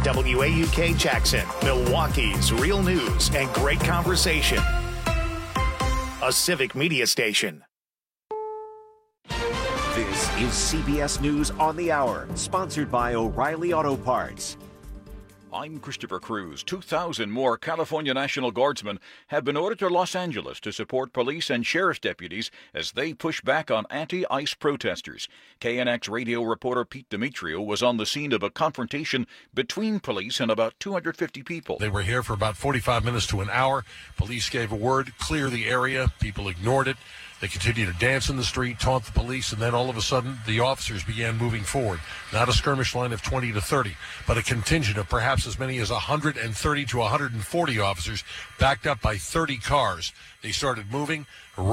WAUK Jackson, Milwaukee's real news and great conversation. A civic media station. This is CBS News on the Hour, sponsored by O'Reilly Auto Parts. I'm Christopher Cruz. 2,000 more California National Guardsmen have been ordered to Los Angeles to support police and sheriff's deputies as they push back on anti-ICE protesters. KNX radio reporter Pete Demetrio was on the scene of a confrontation between police and about 250 people. They were here for about 45 minutes to an hour. Police gave a word, clear the area. People ignored it. They continued to dance in the street, taunt the police, and then all of a sudden, the officers began moving forward. Not a skirmish line of 20 to 30, but a contingent of perhaps as many as 130 to 140 officers backed up by 30 cars. They started moving.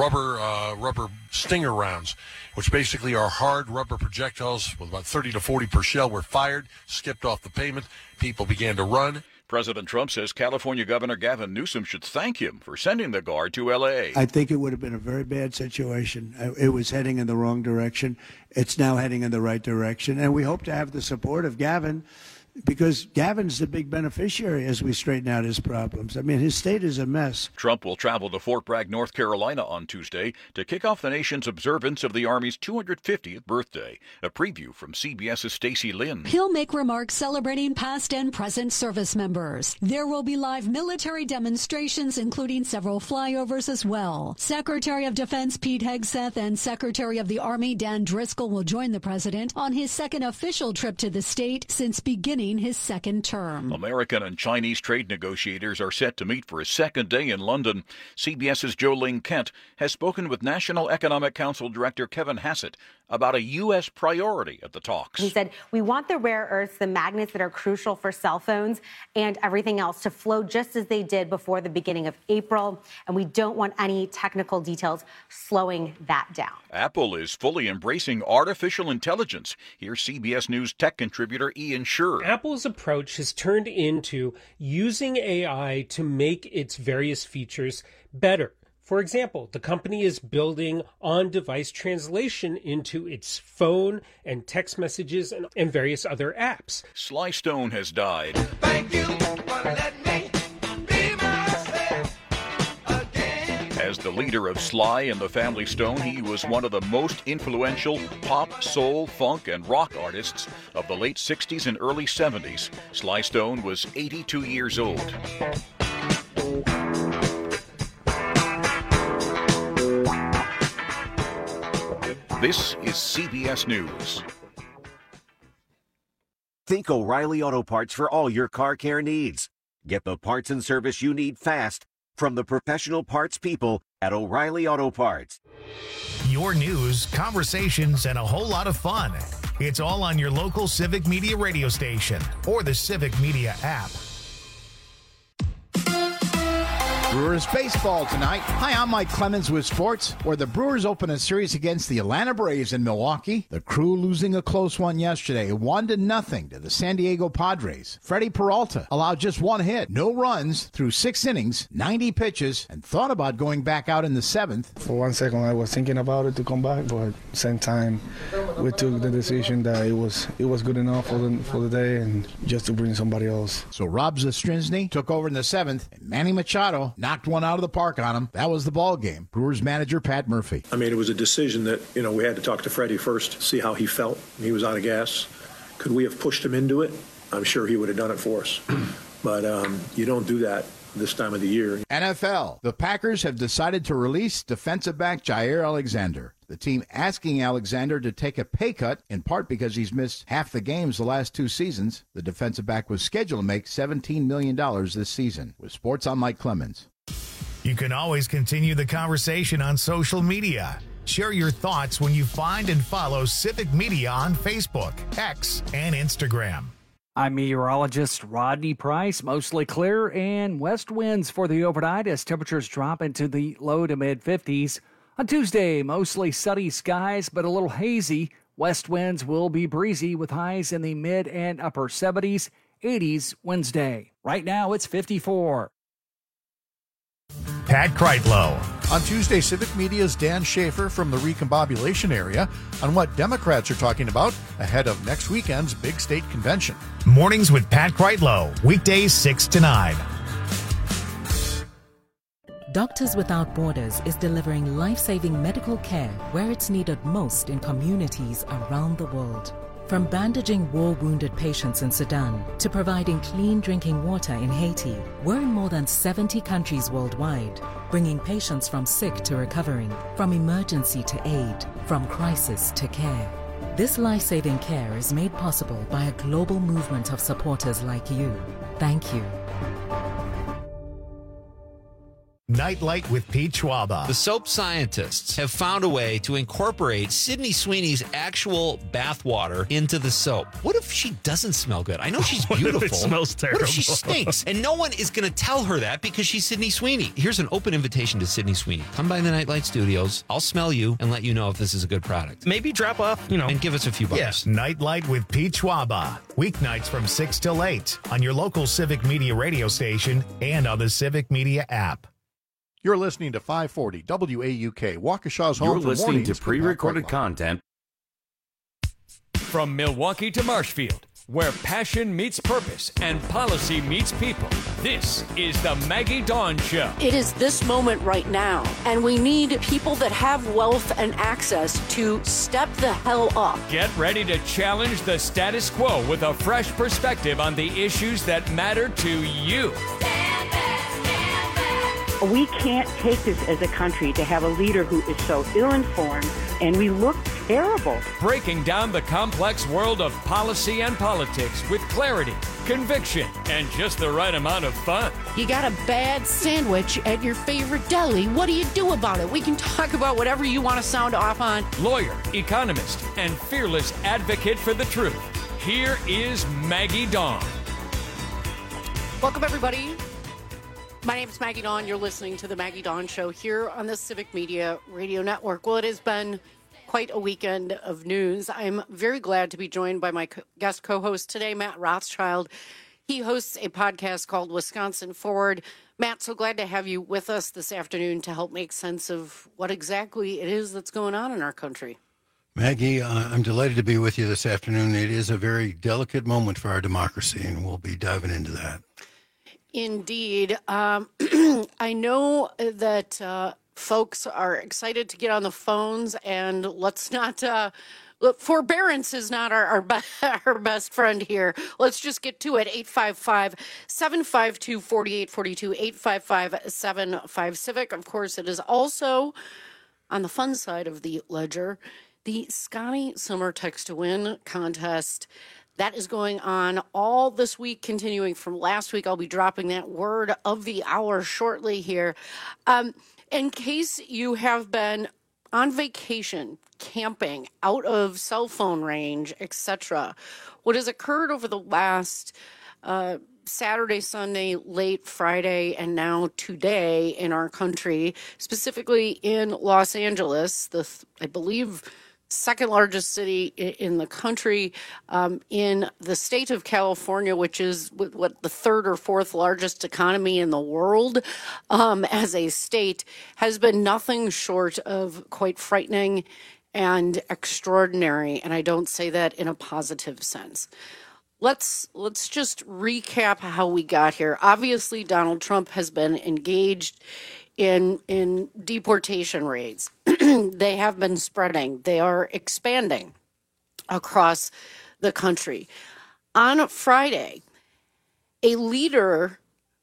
Rubber stinger rounds, which basically are hard rubber projectiles with about 30 to 40 per shell, were fired, skipped off the pavement. People began to run. President Trump says California Governor Gavin Newsom should thank him for sending the Guard to L.A. I think it would have been a very bad situation. It was heading in the wrong direction. It's now heading in the right direction. And we hope to have the support of Gavin, because Gavin's the big beneficiary as we straighten out his problems. I mean, his state is a mess. Trump will travel to Fort Bragg, North Carolina on Tuesday to kick off the nation's observance of the Army's 250th birthday. A preview from CBS's Stacey Lynn. He'll make remarks celebrating past and present service members. There will be live military demonstrations, including several flyovers as well. Secretary of Defense Pete Hegseth and Secretary of the Army Dan Driscoll will join the president on his second official trip to the state since beginning his second term. American and Chinese trade negotiators are set to meet for a second day in London. CBS's Jolene Kent has spoken with National Economic Council Director Kevin Hassett about a U.S. priority at the talks. He said, we want the rare earths, the magnets that are crucial for cell phones and everything else to flow just as they did before the beginning of April, and we don't want any technical details slowing that down. Apple is fully embracing artificial intelligence. Here's CBS News tech contributor Ian Sherr. Apple's approach has turned into using AI to make its various features better. For example, the company is building on-device translation into its phone and text messages and various other apps. Sly Stone has died. Thank you for letting me be myself again. As the leader of Sly and the Family Stone, he was one of the most influential pop, soul, funk, and rock artists of the late 60s and early 70s. Sly Stone was 82 years old. This is CBS News. Think O'Reilly Auto Parts for all your car care needs. Get the parts and service you need fast from the professional parts people at O'Reilly Auto Parts. Your news, conversations, and a whole lot of fun. It's all on your local Civic Media radio station or the Civic Media app. Brewers baseball tonight. Hi, I'm Mike Clemens with sports, where the Brewers open a series against the Atlanta Braves in Milwaukee. The Crew losing a close one yesterday, 1-0 to the San Diego Padres. Freddie Peralta allowed just one hit, no runs through 6 innings, 90 pitches, and thought about going back out in the 7th. For 1 second, I was thinking about it to come back, but at the same time, we took the decision that it was good enough for the day and just to bring somebody else. So Rob Zastrinsky took over in the 7th, and Manny Machado knocked one out of the park on him. That was the ball game. Brewers manager Pat Murphy. I mean, it was a decision that, we had to talk to Freddie first, see how he felt. He was out of gas. Could we have pushed him into it? I'm sure he would have done it for us. But you don't do that this time of the year. NFL. The Packers have decided to release defensive back Jair Alexander. The team asking Alexander to take a pay cut, in part because he's missed half the games the last 2 seasons. The defensive back was scheduled to make $17 million this season. With sports, I'm Mike Clemens. You can always continue the conversation on social media. Share your thoughts when you find and follow Civic Media on Facebook, X, and Instagram. I'm meteorologist Rodney Price. Mostly clear and west winds for the overnight as temperatures drop into the low to mid 50s. On Tuesday, mostly sunny skies, but a little hazy. West winds will be breezy with highs in the mid and upper 70s, 80s Wednesday. Right now, it's 54. Pat Kreitlow, On Tuesday, Civic Media's Dan Schaefer from the recombobulation area on what Democrats are talking about ahead of next weekend's big state convention. Mornings with Pat Kreitlow, weekdays 6 to 9. Doctors Without Borders is delivering life-saving medical care where it's needed most in communities around the world. From bandaging war-wounded patients in Sudan to providing clean drinking water in Haiti, we're in more than 70 countries worldwide, bringing patients from sick to recovering, from emergency to aid, from crisis to care. This life-saving care is made possible by a global movement of supporters like you. Thank you. Nightlight with Pete Schwaba. The soap scientists have found a way to incorporate Sydney Sweeney's actual bathwater into the soap. What if she doesn't smell good? I know she's beautiful. What if it smells terrible? What if she stinks? And no one is going to tell her that because she's Sydney Sweeney. Here's an open invitation to Sydney Sweeney. Come by the Nightlight Studios. I'll smell you and let you know if this is a good product. Maybe drop off, and give us a few bucks. Yes, Nightlight with Pete Schwaba. Weeknights from 6 till 8 on your local Civic Media radio station and on the Civic Media app. You're listening to 540 WAUK, Waukesha's home. You're for listening mornings to pre-recorded with Pat Kreitlow. content. From Milwaukee to Marshfield, where passion meets purpose and policy meets people, this is the Maggie Dawn Show. It is this moment right now, and we need people that have wealth and access to step the hell up. Get ready to challenge the status quo with a fresh perspective on the issues that matter to you. We can't take this as a country to have a leader who is so ill-informed, and we look terrible. Breaking down the complex world of policy and politics with clarity, conviction, and just the right amount of fun. You got a bad sandwich at your favorite deli. What do you do about it? We can talk about whatever you want to sound off on. Lawyer, economist, and fearless advocate for the truth. Here is Maggie Dawn. Welcome, everybody. My name is Maggie Dawn. You're listening to the Maggie Dawn Show here on the Civic Media Radio Network. Well, it has been quite a weekend of news. I'm very glad to be joined by my guest co-host today, Matt Rothschild. He hosts a podcast called Wisconsin Forward. Matt, so glad to have you with us this afternoon to help make sense of what exactly it is that's going on in our country. Maggie, I'm delighted to be with you this afternoon. It is a very delicate moment for our democracy, and we'll be diving into that. Indeed. I know that folks are excited to get on the phones, and let's not look, forbearance is not our best friend here. Let's just get to it. 855-752-4842, 855-75-CIVIC. Of course, it is also on the fun side of the ledger, the Scotty Summer Text to Win contest. That is going on all this week, continuing from last week. I'll be dropping that word of the hour shortly here. In case you have been on vacation, camping, out of cell phone range, etc., what has occurred over the last Saturday, Sunday, late Friday, and now today in our country, specifically in Los Angeles, I believe second largest city in the country, in the state of California, which is what the third or fourth largest economy in the world as a state, has been nothing short of quite frightening and extraordinary. And I don't say that in a positive sense. Let's just recap how we got here. Obviously, Donald Trump has been engaged in deportation raids. They have been spreading. They are expanding across the country. On Friday, a leader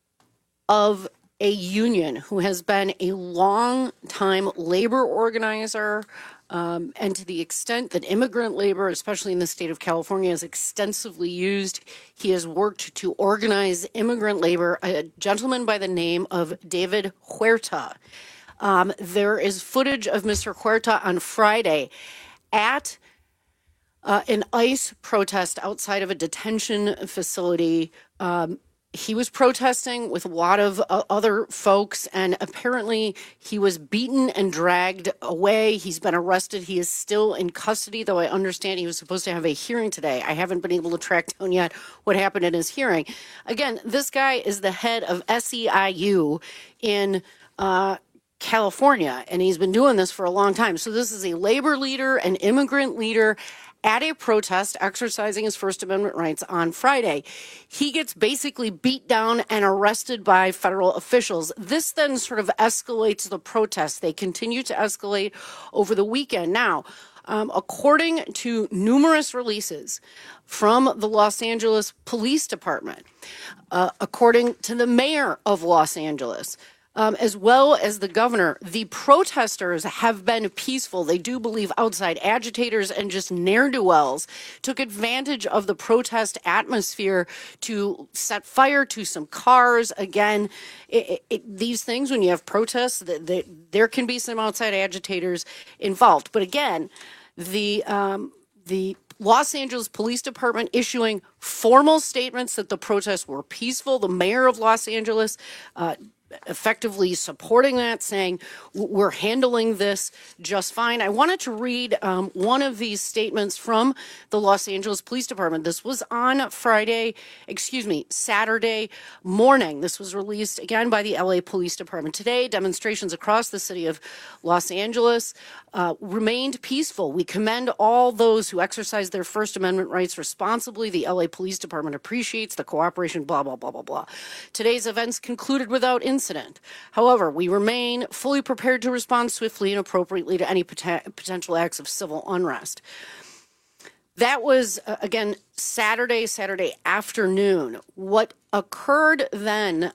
of a union who has been a long-time labor organizer, and to the extent that immigrant labor, especially in the state of California, is extensively used, he has worked to organize immigrant labor, a gentleman by the name of David Huerta. There is footage of Mr. Huerta on Friday at an ICE protest outside of a detention facility. He was protesting with a lot of other folks, and apparently he was beaten and dragged away. He's been arrested. He is still in custody, though I understand he was supposed to have a hearing today. I haven't been able to track down yet what happened in his hearing. Again, this guy is the head of SEIU in California, and he's been doing this for a long time. So this is a labor leader, an immigrant leader at a protest exercising his First Amendment rights on Friday. He gets basically beat down and arrested by federal officials. This then sort of escalates the protests. They continue to escalate over the weekend. Now, according to numerous releases from the Los Angeles Police Department, according to the mayor of Los Angeles, as well as the governor, the protesters have been peaceful. They do believe outside agitators and just ne'er-do-wells took advantage of the protest atmosphere to set fire to some cars. Again, these things, when you have protests, there can be some outside agitators involved. But again, the Los Angeles Police Department issuing formal statements that the protests were peaceful. The mayor of Los Angeles effectively supporting that, saying we're handling this just fine. I wanted to read one of these statements from the Los Angeles Police Department. This was on Saturday morning. This was released again by the LA Police Department. Today, demonstrations across the city of Los Angeles remained peaceful. We commend all those who exercise their First Amendment rights responsibly. The LA Police Department appreciates the cooperation, blah, blah, blah, blah, blah. Today's events concluded without incident. However, we remain fully prepared to respond swiftly and appropriately to any potential acts of civil unrest. That was, again, Saturday afternoon. What occurred then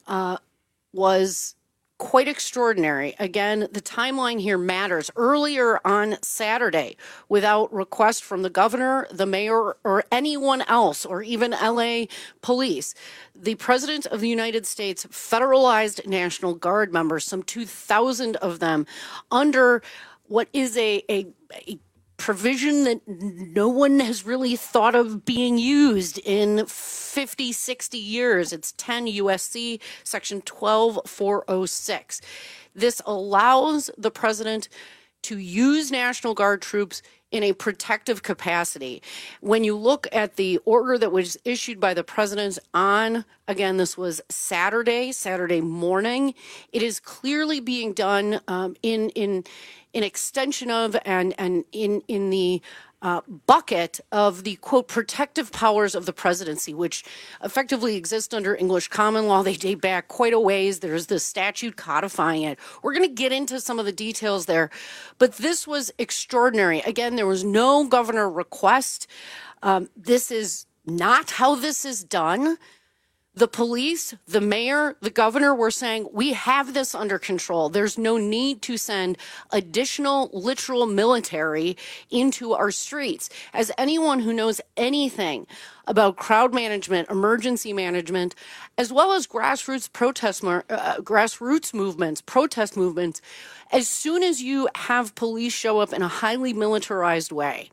was quite extraordinary. Again, the timeline here matters. Earlier on Saturday, without request from the governor, the mayor, or anyone else, or even LA police, the president of the United States federalized National Guard members, some 2,000 of them, under what is a provision that no one has really thought of being used in 50, 60 years. It's 10 USC section 12406. This allows the president to use National Guard troops in a protective capacity. When you look at the order that was issued by the president on, again, this was Saturday morning, it is clearly being done in extension of and in the bucket of the, quote, protective powers of the presidency, which effectively exist under English common law. They date back quite a ways. There's the statute codifying it. We're going to get into some of the details there. But this was extraordinary. Again, there was no governor request. This is not how this is done. The police, the mayor, the governor were saying, we have this under control. There's no need to send additional literal military into our streets. As anyone who knows anything about crowd management, emergency management, as well as grassroots movements, protest movements, as soon as you have police show up in a highly militarized way,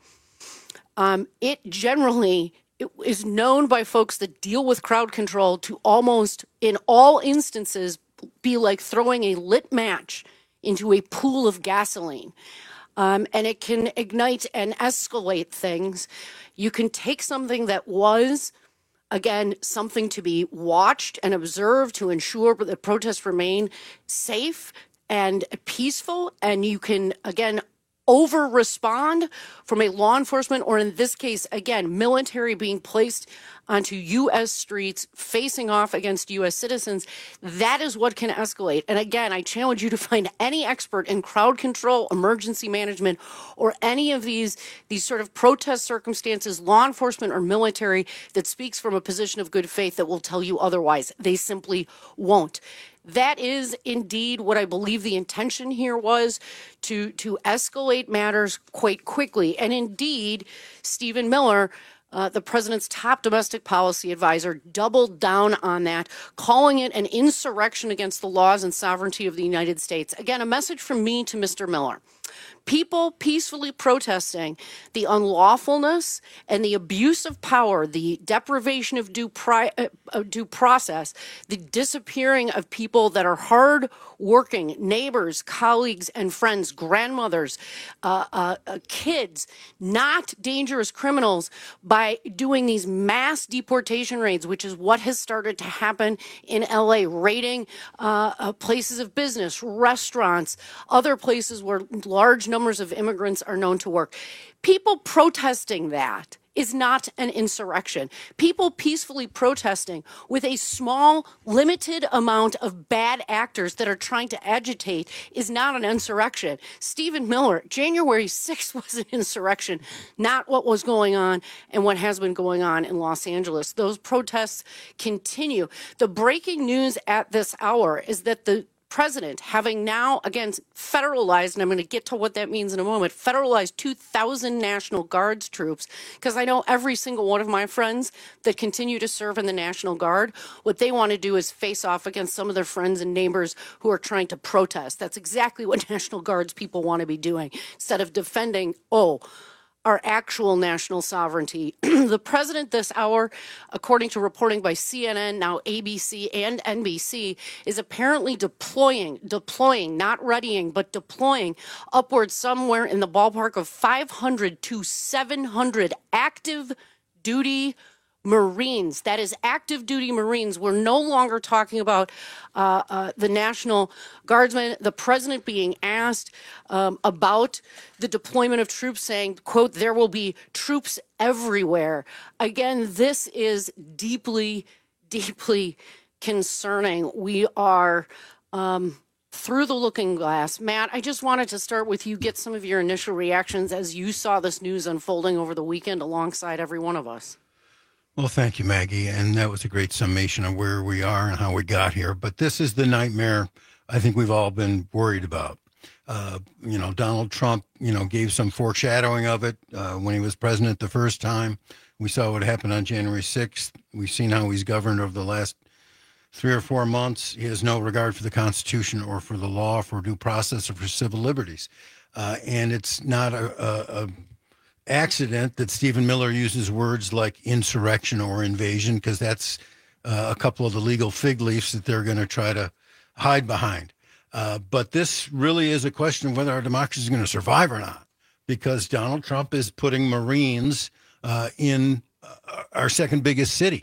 it generally is known by folks that deal with crowd control to almost, in all instances, be like throwing a lit match into a pool of gasoline. And it can ignite and escalate things. You can take something that was, again, something to be watched and observed to ensure that protests remain safe and peaceful, and you can, again, over-respond from a law enforcement, or in this case, again, military being placed onto U.S. streets, facing off against U.S. citizens. That is what can escalate. And again, I challenge you to find any expert in crowd control, emergency management, or any of these sort of protest circumstances, law enforcement or military, that speaks from a position of good faith that will tell you otherwise. They simply won't. That is indeed what I believe the intention here was, to escalate matters quite quickly. And indeed, Stephen Miller, the president's top domestic policy advisor, doubled down on that, calling it an insurrection against the laws and sovereignty of the United States. Again, a message from me to Mr. Miller. People peacefully protesting the unlawfulness and the abuse of power, the deprivation of due process, the disappearing of people that are hard-working neighbors, colleagues, and friends, grandmothers, kids, not dangerous criminals, by doing these mass deportation raids, which is what has started to happen in LA, raiding places of business, restaurants, other places where large numbers of immigrants are known to work. People protesting that is not an insurrection. People peacefully protesting with a small, limited amount of bad actors that are trying to agitate is not an insurrection. Stephen Miller, January 6th was an insurrection, not what was going on and what has been going on in Los Angeles. Those protests continue. The breaking news at this hour is that the president, having now, again, federalized, and I'm going to get to what that means in a moment, federalized 2,000 National Guards troops, because I know every single one of my friends that continue to serve in the National Guard, what they want to do is face off against some of their friends and neighbors who are trying to protest. That's exactly what National Guards people want to be doing, instead of defending, our actual national sovereignty. The president this hour, according to reporting by CNN, now ABC and NBC, is apparently deploying, not readying, but deploying upwards somewhere in the ballpark of 500 to 700 active duty Marines. That is active duty Marines. We're no longer talking about the National Guardsmen. The president being asked about the deployment of troops, saying, quote, there will be troops everywhere. Again, this is deeply, deeply concerning. We are through the looking glass. Matt, I just wanted to start with you, get some of your initial reactions as you saw this news unfolding over the weekend alongside every one of us. Well, thank you, Maggie. And that was a great summation of where we are and how we got here. But this is the nightmare I think we've all been worried about. Donald Trump, gave some foreshadowing of it when he was president the first time. We saw what happened on January 6th. We've seen how he's governed over the last 3 or 4 months. He has no regard for the Constitution or for the law, for due process, or for civil liberties. And it's not a accident that Stephen Miller uses words like insurrection or invasion, because that's a couple of the legal fig leaves that they're going to try to hide behind. But this really is a question of whether our democracy is going to survive or not, because Donald Trump is putting Marines in our second biggest city.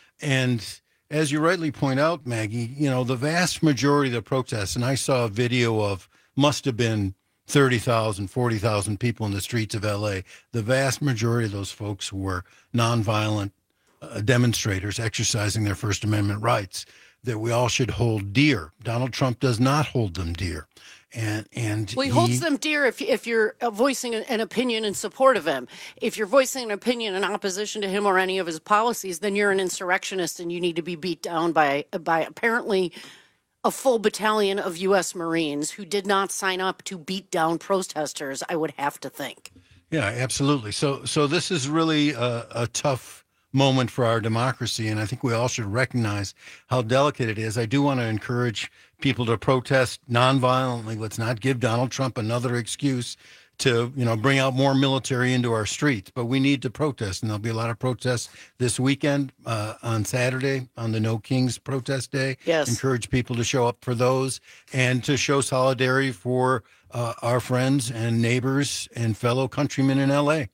And as you rightly point out, Maggie, the vast majority of the protests, and I saw a video of must have been 30,000, 40,000 people in the streets of L.A. The vast majority of those folks were nonviolent demonstrators exercising their First Amendment rights that we all should hold dear. Donald Trump does not hold them dear. And he holds them dear if you're voicing an opinion in support of him. If you're voicing an opinion in opposition to him or any of his policies, then you're an insurrectionist and you need to be beat down by apparently a full battalion of U.S. Marines who did not sign up to beat down protesters, I would have to think. Yeah, absolutely. So this is really a tough moment for our democracy, and I think we all should recognize how delicate it is. I do want to encourage people to protest nonviolently. Let's not give Donald Trump another excuse to, bring out more military into our streets. But we need to protest, and there'll be a lot of protests this weekend on Saturday on the No Kings protest day. Yes. Encourage people to show up for those and to show solidarity for our friends and neighbors and fellow countrymen in L.A.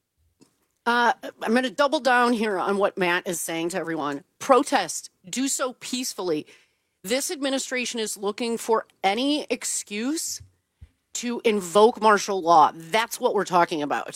I'm going to double down here on what Matt is saying to everyone. Protest. Do so peacefully. This administration is looking for any excuse to invoke martial law. That's what we're talking about.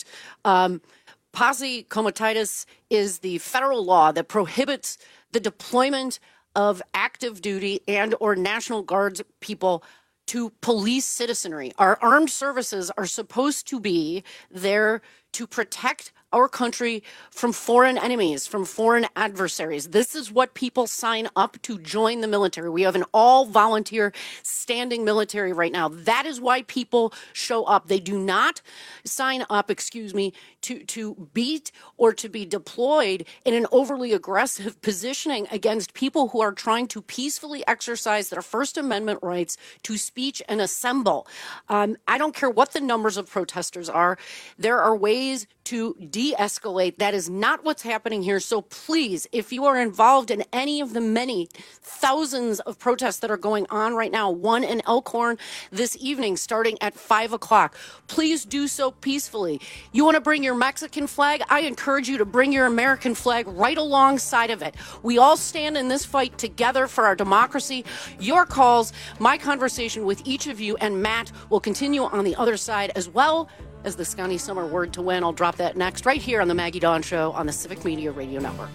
Posse comitatus is the federal law that prohibits the deployment of active duty and or National Guards people to police citizenry. Our armed services are supposed to be there to protect our country from foreign enemies, from foreign adversaries. This is what people sign up to join the military. We have an all-volunteer standing military right now. That is why people show up. They do not sign up, to beat or to be deployed in an overly aggressive positioning against people who are trying to peacefully exercise their First Amendment rights to speech and assemble. I don't care what the numbers of protesters are. There are ways to de-escalate. That is not what's happening here. So please, if you are involved in any of the many thousands of protests that are going on right now, one in Elkhorn this evening starting at 5 o'clock, please do so peacefully. You want to bring your Mexican flag? I encourage you to bring your American flag right alongside of it. We all stand in this fight together for our democracy. Your calls, my conversation with each of you, and Matt will continue on the other side, as well as the Scotty Summer word to win. I'll drop that next right here on the Maggie Dawn Show on the Civic Media Radio Network.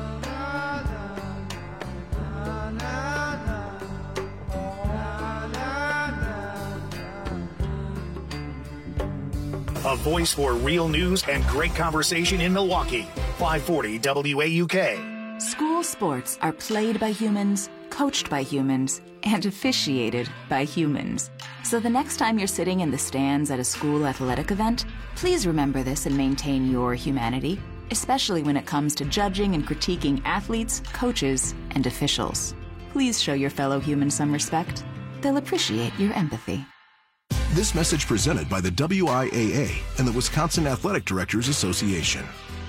A voice for real news and great conversation in Milwaukee. 540 WAUK. School sports are played by humans, coached by humans, and officiated by humans. So the next time you're sitting in the stands at a school athletic event, please remember this and maintain your humanity, especially when it comes to judging and critiquing athletes, coaches, and officials. Please show your fellow humans some respect. They'll appreciate your empathy. This message presented by the WIAA and the Wisconsin Athletic Directors Association.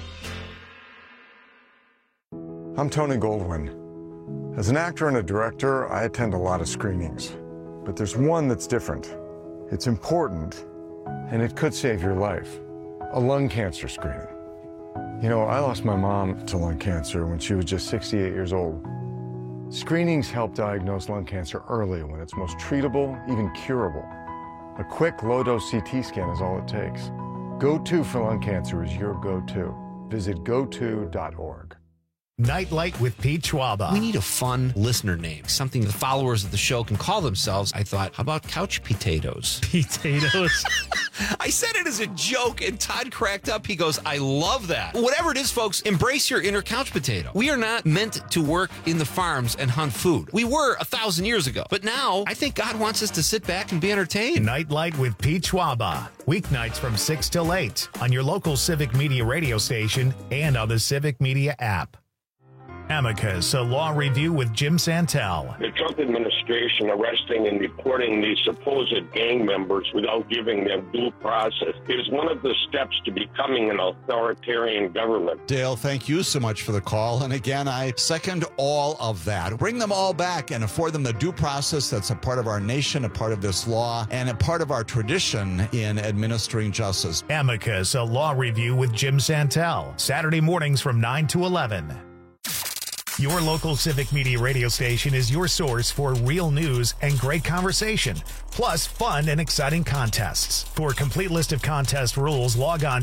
I'm Tony Goldwyn. As an actor and a director, I attend a lot of screenings. But there's one that's different. It's important, and it could save your life. A lung cancer screening. You know, I lost my mom to lung cancer when she was just 68 years old. Screenings help diagnose lung cancer early when it's most treatable, even curable. A quick, low-dose CT scan is all it takes. Go-To for lung cancer is your go-to. Visit goto.org. Nightlight with Pete Schwaba. We need a fun listener name, something the followers of the show can call themselves. I thought, how about couch potatoes? Potatoes? I said it as a joke, and Todd cracked up. He goes, I love that. Whatever it is, folks, embrace your inner couch potato. We are not meant to work in the farms and hunt food. We were 1,000 years ago. But now, I think God wants us to sit back and be entertained. Nightlight with Pete Schwaba. Weeknights from 6 till 8 on your local Civic Media radio station and on the Civic Media app. Amicus, a law review with Jim Santel. The Trump administration arresting and deporting these supposed gang members without giving them due process is one of the steps to becoming an authoritarian government. Dale, thank you so much for the call. And again, I second all of that. Bring them all back and afford them the due process that's a part of our nation, a part of this law, and a part of our tradition in administering justice. Amicus, a law review with Jim Santel. Saturday mornings from 9 to 11. Your local Civic Media radio station is your source for real news and great conversation, plus fun and exciting contests. For a complete list of contest rules, log on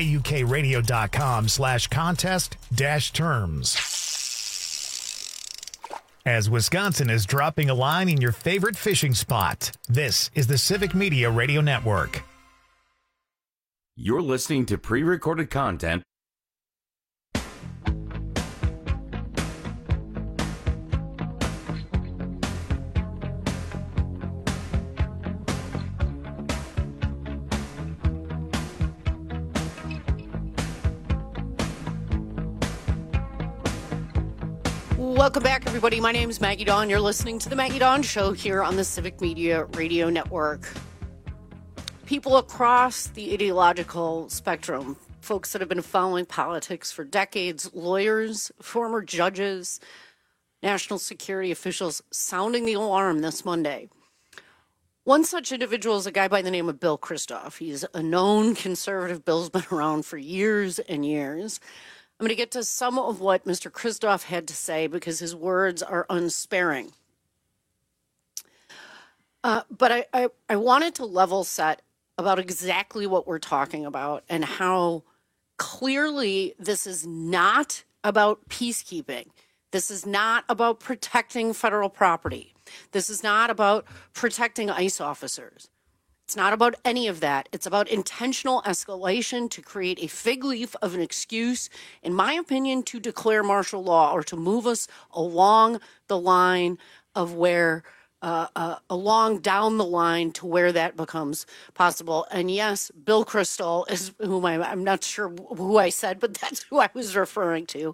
waukradio.com/contest-terms. As Wisconsin is dropping a line in your favorite fishing spot, this is the Civic Media Radio Network. You're listening to pre-recorded content. Welcome back, everybody. My name is Maggie Dawn. You're listening to The Maggie Dawn Show here on the Civic Media Radio Network. People across the ideological spectrum, folks that have been following politics for decades, lawyers, former judges, national security officials, sounding the alarm this Monday. One such individual is a guy by the name of Bill Christoff. He's a known conservative. Bill's been around for years and years. I'm going to get to some of what Mr. Christoff had to say because his words are unsparing. But I wanted to level set about exactly what we're talking about and how clearly this is not about peacekeeping. This is not about protecting federal property. This is not about protecting ICE officers. It's not about any of that. It's about intentional escalation to create a fig leaf of an excuse, in my opinion, to declare martial law or to move us along the line of where, along down the line to where that becomes possible. And yes, Bill Kristol is whom I'm not sure who I said, but that's who I was referring to.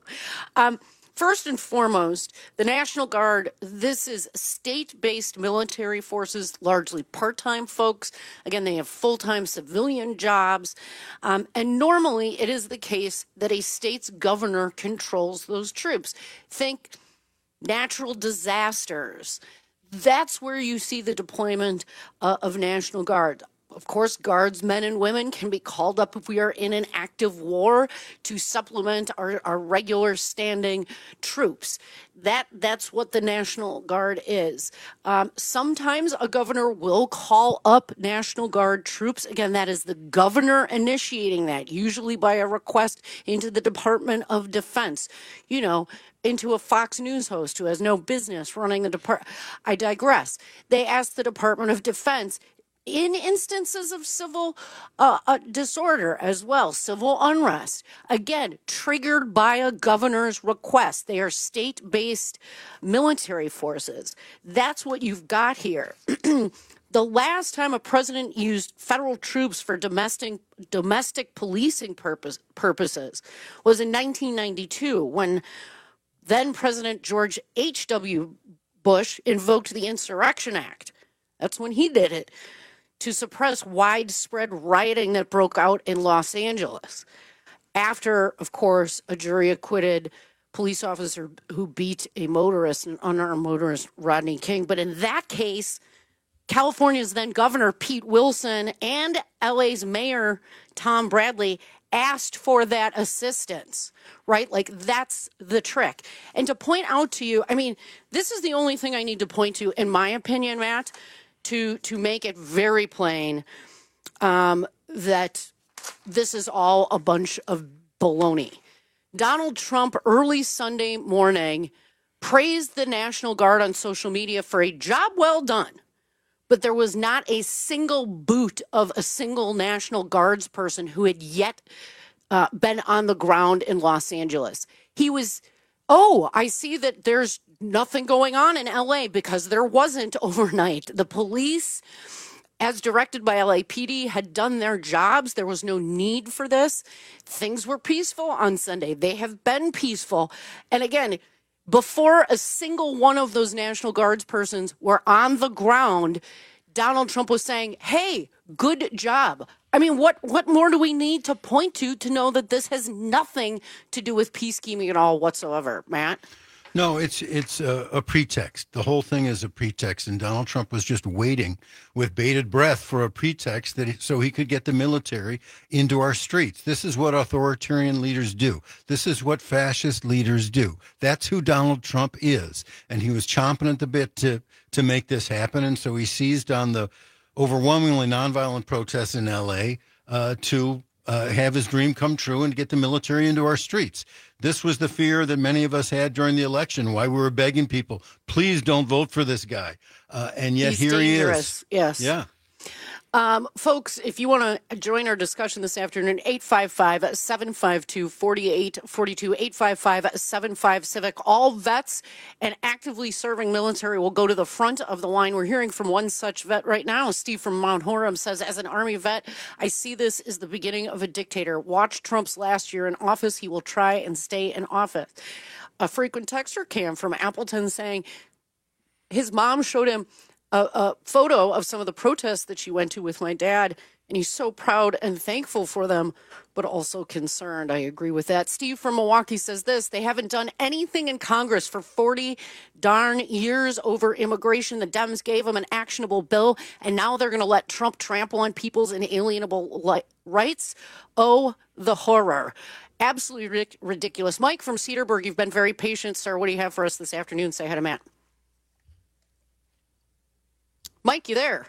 First and foremost, the National Guard, this is state-based military forces, largely part-time folks. Again, they have full-time civilian jobs. And normally it is the case that a state's governor controls those troops. Think natural disasters. That's where you see the deployment of National Guard. Of course, guards, men and women, can be called up if we are in an active war to supplement our regular standing troops. That's what the National Guard is. Sometimes a governor will call up National Guard troops. Again, that is the governor initiating that, usually by a request into the Department of Defense. You know, into a Fox News host who has no business running the department. I digress. They asked the Department of Defense in instances of civil disorder as well, civil unrest, again, triggered by a governor's request. They are state-based military forces. That's what you've got here. The last time a president used federal troops for domestic policing purposes was in 1992, when then President George H.W. Bush invoked the Insurrection Act. That's when he did it, to suppress widespread rioting that broke out in Los Angeles. After, of course, a jury acquitted police officer who beat a motorist, an unarmed motorist, Rodney King. But in that case, California's then governor, Pete Wilson, and LA's mayor, Tom Bradley, asked for that assistance, right? Like, that's the trick. And to point out to you, I mean, this is the only thing I need to point to, in my opinion, Matt, to make it very plain that this is all a bunch of baloney. Donald Trump, early Sunday morning, praised the National Guard on social media for a job well done. But there was not a single boot of a single National Guards person who had yet been on the ground in Los Angeles. He was, I see that there's nothing going on in LA, because there wasn't overnight. The police, as directed by LAPD, had done their jobs. There was no need for this. Things were peaceful on Sunday. They have been peaceful. And again, before a single one of those National Guards persons were on the ground, Donald Trump was saying, hey, good job. I mean, what more do we need to point to know that this has nothing to do with peacekeeping at all whatsoever, Matt? No, it's a pretext. The whole thing is a pretext, and Donald Trump was just waiting with bated breath for a pretext so he could get the military into our streets. This is what authoritarian leaders do. This is what fascist leaders do. That's who Donald Trump is, and he was chomping at the bit to make this happen, and so he seized on the overwhelmingly nonviolent protests in L.A. To have his dream come true and get the military into our streets. This was the fear that many of us had during the election, why we were begging people, please don't vote for this guy. And yet He's here dangerous. he is. Yes. Yeah. Folks, if you want to join our discussion this afternoon, 855-752-4842, 855-75-CIVIC. All vets and actively serving military will go to the front of the line. We're hearing from one such vet right now. Steve from Mount Horeb says, as an Army vet, I see this as the beginning of a dictator. Watch Trump's last year in office. He will try and stay in office. A frequent texter, Cam from Appleton, saying his mom showed him a photo of some of the protests that she went to with my dad, and he's so proud and thankful for them, but also concerned. I agree with that. Steve from Milwaukee says this: they haven't done anything in Congress for 40 darn years over immigration. The Dems gave them an actionable bill, and now they're going to let Trump trample on people's inalienable rights. Oh, the horror. Absolutely ridiculous. Mike from Cedarburg, you've been very patient, sir. What do you have for us this afternoon? Say hi to Matt. Mike, you there?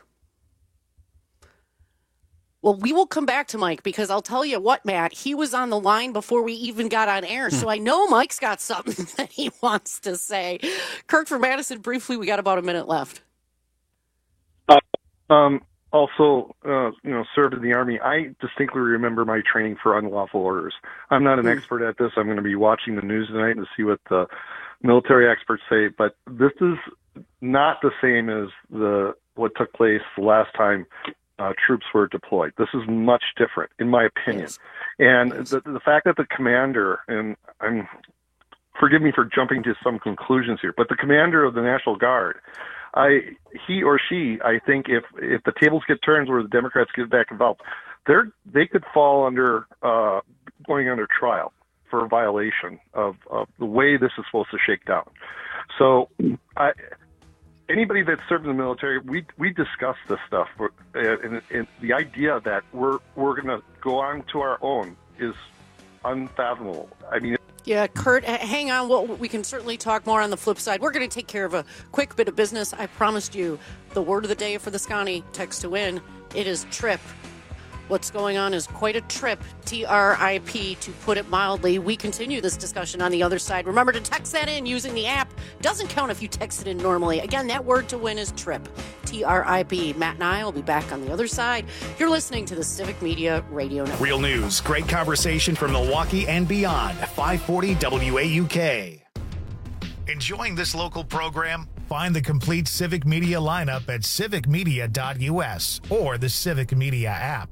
Well, we will come back to Mike, because I'll tell you what, Matt, he was on the line before we even got on air. So I know Mike's got something that he wants to say. Kirk from Madison, briefly, we got about a minute left. On also, served in the Army, I distinctly remember my training for unlawful orders. I'm not an expert at this. I'm going to be watching the news tonight to see what the military experts say, but this is not the same as what took place the last time troops were deployed. This is much different, in my opinion. Yes. And the fact that the commander, and forgive me for jumping to some conclusions here, but the commander of the National Guard, he or she, I think if the tables get turned where the Democrats get back involved, they could fall under going under trial for a violation of the way this is supposed to shake down. So anybody that served in the military, we discuss this stuff, and the idea that we're going to go on to our own is unfathomable. I mean. Yeah, Kurt, hang on. We can certainly talk more on the flip side. We're going to take care of a quick bit of business. I promised you the word of the day for the Scotty text to win. It is trip. What's going on is quite a trip, TRIP, to put it mildly. We continue this discussion on the other side. Remember to text that in using the app. Doesn't count if you text it in normally. Again, that word to win is trip, TRIP. Matt and I will be back on the other side. You're listening to the Civic Media Radio Network. Real news, great conversation from Milwaukee and beyond. 540 WAUK. Enjoying this local program? Find the complete Civic Media lineup at civicmedia.us or the Civic Media app.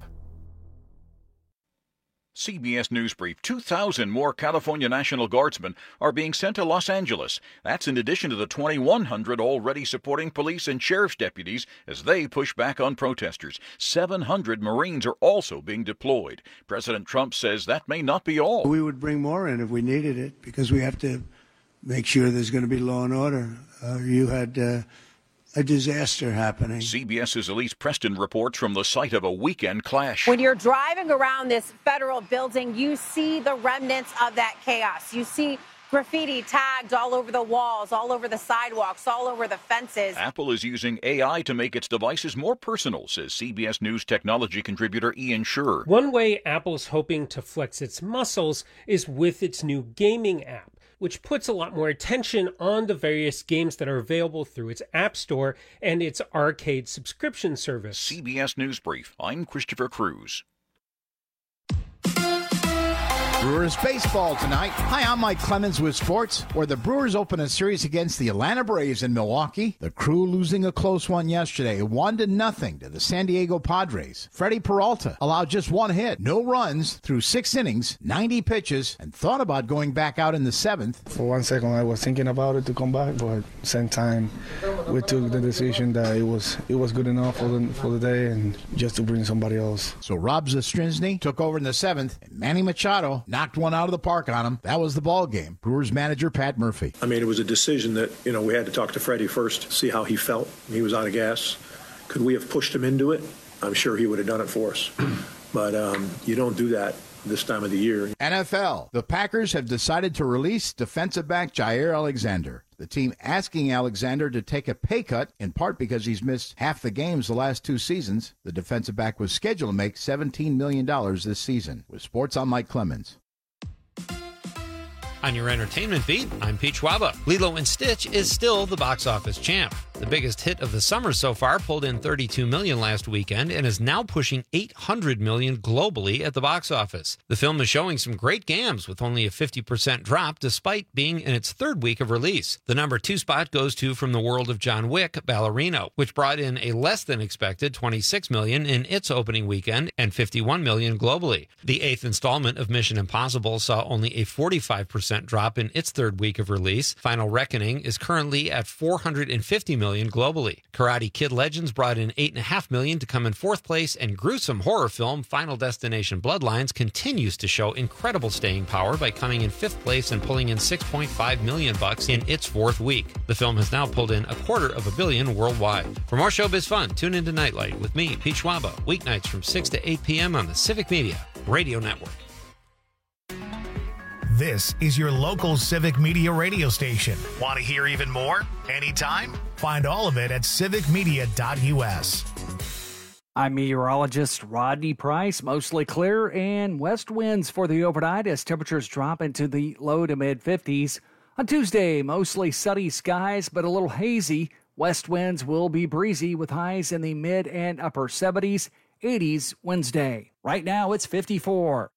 CBS News Brief. 2,000 more California National Guardsmen are being sent to Los Angeles. That's in addition to the 2,100 already supporting police and sheriff's deputies as they push back on protesters. 700 Marines are also being deployed. President Trump says that may not be all. We would bring more in if we needed it because we have to make sure there's going to be law and order. You had a disaster happening. CBS's Elise Preston reports from the site of a weekend clash. When you're driving around this federal building, you see the remnants of that chaos. You see graffiti tagged all over the walls, all over the sidewalks, all over the fences. Apple is using AI to make its devices more personal, says CBS News technology contributor Ian Scherr. One way Apple's hoping to flex its muscles is with its new gaming app, which puts a lot more attention on the various games that are available through its App Store and its arcade subscription service. CBS News Brief. I'm Christopher Cruz. Brewers baseball tonight. Hi, I'm Mike Clemens with sports, where the Brewers open a series against the Atlanta Braves in Milwaukee. The Crew losing a close one yesterday, 1-0 to the San Diego Padres. Freddie Peralta allowed just one hit, no runs through 6 innings, 90 pitches, and thought about going back out in the 7th. For 1 second, I was thinking about it to come back, but same time, we took the decision that it was good enough for the day and just to bring somebody else. So Rob Zastrinsky took over in the 7th, and Manny Machado knocked one out of the park on him. That was the ball game. Brewers manager Pat Murphy. I mean, it was a decision that, we had to talk to Freddie first, see how he felt. He was out of gas. Could we have pushed him into it? I'm sure he would have done it for us. But you don't do that this time of the year. NFL. The Packers have decided to release defensive back Jair Alexander. The team asking Alexander to take a pay cut, in part because he's missed half the games the last 2 seasons. The defensive back was scheduled to make $17 million this season. With sports, I'm Mike Clemens. On your entertainment beat, I'm Pete Schwaba. Lilo & Stitch is still the box office champ. The biggest hit of the summer so far pulled in $32 million last weekend and is now pushing $800 million globally at the box office. The film is showing some great gams with only a 50% drop despite being in its 3rd week of release. The number 2 spot goes to From the World of John Wick, Ballerino, which brought in a less than expected $26 million in its opening weekend and $51 million globally. The 8th installment of Mission Impossible saw only a 45% drop in its 3rd week of release. Final Reckoning is currently at $450 million globally. Karate Kid Legends brought in $8.5 million to come in 4th place, and gruesome horror film Final Destination Bloodlines continues to show incredible staying power by coming in 5th place and pulling in $6.5 million in its 4th week. The film has now pulled in $250 million worldwide. For more showbiz fun, tune into Nightlight with me, Pete Schwaba, weeknights from 6 to 8 p.m. on the Civic Media Radio Network. This is your local Civic Media radio station. Want to hear even more? Anytime? Find all of it at civicmedia.us. I'm meteorologist Rodney Price. Mostly clear and west winds for the overnight as temperatures drop into the low to mid 50s. On Tuesday, mostly sunny skies, but a little hazy. West winds will be breezy with highs in the mid and upper 70s, 80s Wednesday. Right now it's 54.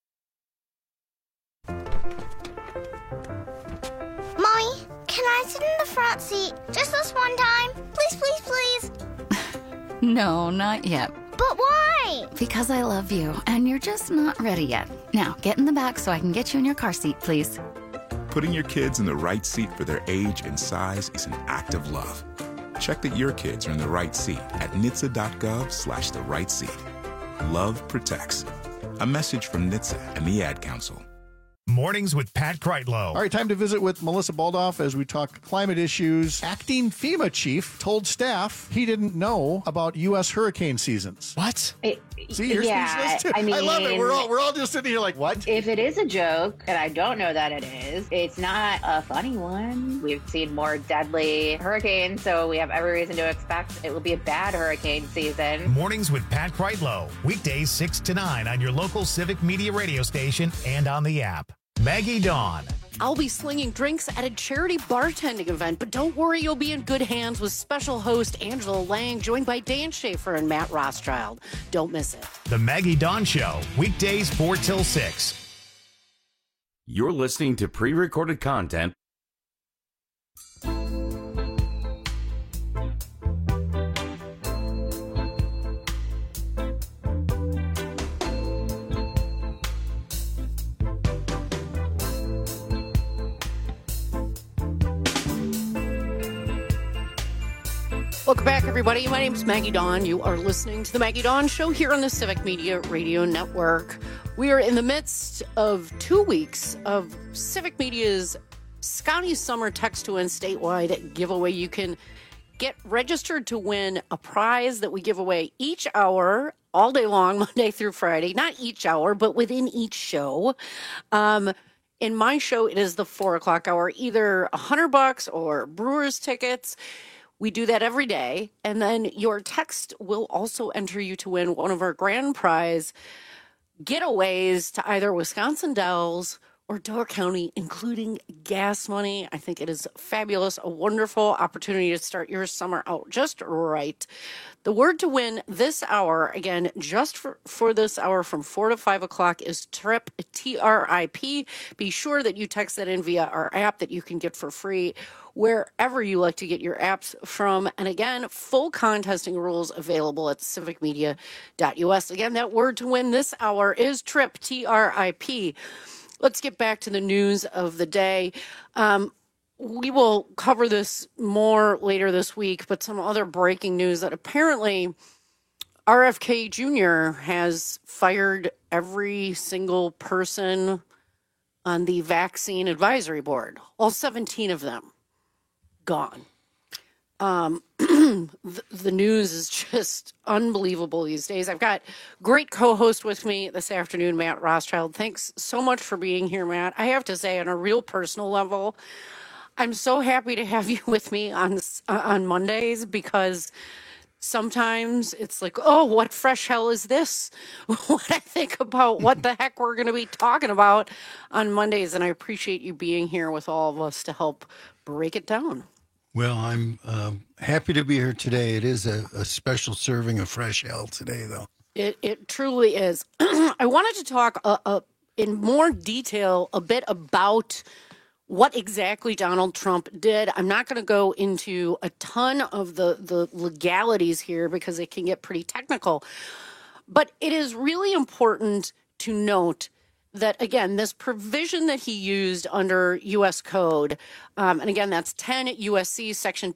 Mommy, can I sit in the front seat just this one time? Please, please, please. No, not yet. But why? Because I love you, and you're just not ready yet. Now, get in the back so I can get you in your car seat, please. Putting your kids in the right seat for their age and size is an act of love. Check that your kids are in the right seat at NHTSA.gov/the right seat. Love protects. A message from NHTSA and the Ad Council. Mornings with Pat Kreitlow. All right, time to visit with Melissa Baldoff as we talk climate issues. Acting FEMA chief told staff he didn't know about U.S. hurricane seasons. What? See, you're speechless too. I mean, I love it. We're all just sitting here like, what? If it is a joke, and I don't know that it is, it's not a funny one. We've seen more deadly hurricanes, so we have every reason to expect it will be a bad hurricane season. Mornings with Pat Kreitlow. Weekdays 6 to 9 on your local Civic Media radio station and on the app. Maggie Dawn. I'll be slinging drinks at a charity bartending event, but don't worry, you'll be in good hands with special host Angela Lang, joined by Dan Schaefer and Matt Rothschild. Don't miss it. The Maggie Dawn Show, weekdays 4 till 6. You're listening to pre-recorded content. Welcome back, everybody. My name is Maggie Dawn. You are listening to the Maggie Dawn Show here on the Civic Media Radio Network. We are in the midst of 2 weeks of Civic Media's Scotty Summer Text to Win statewide giveaway. You can get registered to win a prize that we give away each hour, all day long, Monday through Friday. Not each hour, but within each show. In my show, it is the 4 o'clock hour, either $100 or Brewers tickets. We do that every day, and then your text will also enter you to win one of our grand prize getaways to either Wisconsin Dells or Door County, including gas money. I think it is fabulous, a wonderful opportunity to start your summer out just right. The word to win this hour, again, just for this hour from 4 to 5 o'clock, is TRIP, T-R-I-P. Be sure that you text that in via our app that you can get for free wherever you like to get your apps from. And again, full contesting rules available at civicmedia.us. Again, that word to win this hour is TRIP, T-R-I-P. Let's get back to the news of the day. We will cover this more later this week, but some other breaking news that apparently RFK Jr. has fired every single person on the vaccine advisory board, all 17 of them gone. The news is just unbelievable these days. I've got great co-host with me this afternoon, Matt Rothschild. Thanks so much for being here, Matt. I have to say, on a real personal level, I'm so happy to have you with me on Mondays, because sometimes it's like, oh, what fresh hell is this? What I think about what the heck we're going to be talking about on Mondays, and I appreciate you being here with all of us to help break it down. Well, I'm happy to be here today. It is a special serving of fresh hell today, though. It truly is. I wanted to talk in more detail a bit about what exactly Donald Trump did. I'm not going to go into a ton of the legalities here because it can get pretty technical. But it is really important to note that, again, this provision that he used under U.S. Code, and again, that's 10 U.S.C. Section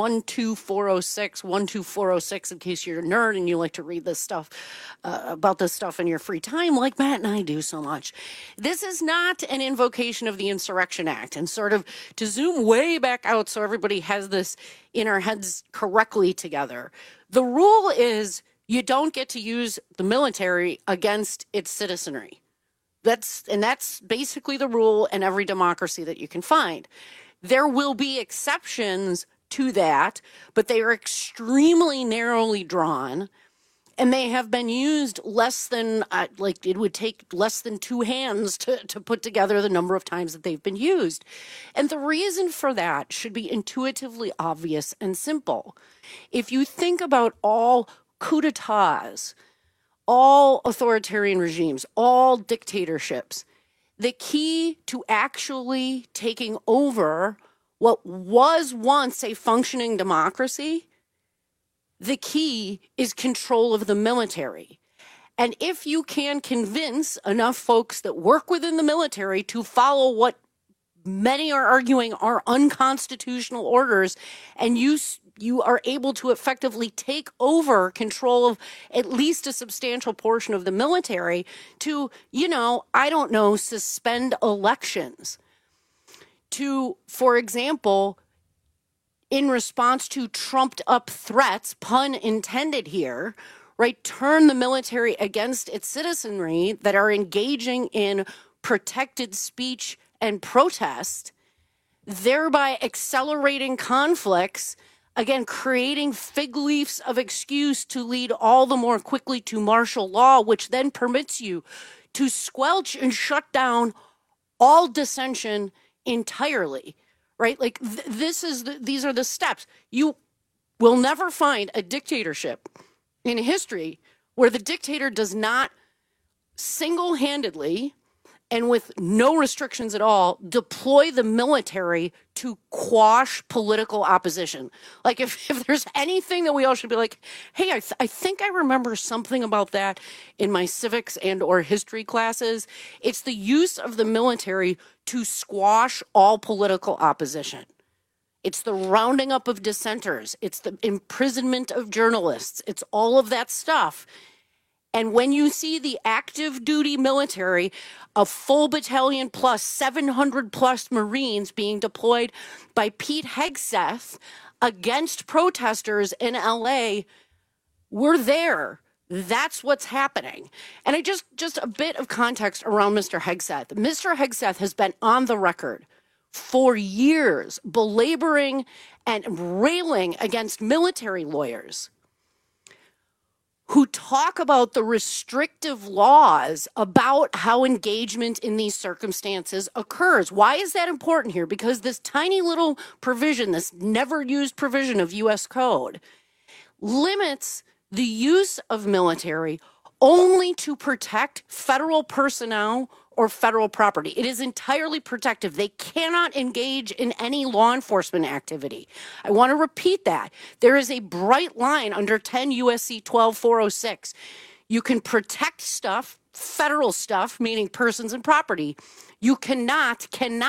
12406, in case you're a nerd and you like to read this stuff, about this stuff in your free time, like Matt and I do so much. This is not an invocation of the Insurrection Act. And sort of to zoom way back out so everybody has this in our heads correctly together, the rule is you don't get to use the military against its citizenry. That's basically the rule in every democracy that you can find. There will be exceptions to that, but they are extremely narrowly drawn. And they have been used less than, it would take less than 2 hands to put together the number of times that they've been used. And the reason for that should be intuitively obvious and simple. If you think about all coups d'etats, all authoritarian regimes, all dictatorships, the key to actually taking over what was once a functioning democracy, the key is control of the military. And if you can convince enough folks that work within the military to follow what many are arguing are unconstitutional orders, and you are able to effectively take over control of at least a substantial portion of the military to, suspend elections. To, for example, in response to trumped up threats, pun intended here, right, turn the military against its citizenry that are engaging in protected speech and protest, thereby accelerating conflicts, again, creating fig leaves of excuse to lead all the more quickly to martial law, which then permits you to squelch and shut down all dissension entirely. Right? Like these are the steps. You will never find a dictatorship in history where the dictator does not single-handedly and with no restrictions at all deploy the military to quash political opposition. Like if there's anything that we all should be like, hey, I think I remember something about that in my civics and or history classes. It's the use of the military to squash all political opposition. It's the rounding up of dissenters. It's the imprisonment of journalists. It's all of that stuff. And when you see the active duty military, a full battalion plus 700 plus Marines being deployed by Pete Hegseth against protesters in LA, we're there. That's what's happening. And I just a bit of context around Mr. Hegseth. Mr. Hegseth has been on the record for years belaboring and railing against military lawyers who talk about the restrictive laws about how engagement in these circumstances occurs. Why is that important here? Because this tiny little provision, this never used provision of U.S. code, limits the use of military only to protect federal personnel or federal property. It is entirely protective. They cannot engage in any law enforcement activity. I want to repeat that. There is a bright line under 10 U.S.C. 12406. You can protect stuff, federal stuff, meaning persons and property. You cannot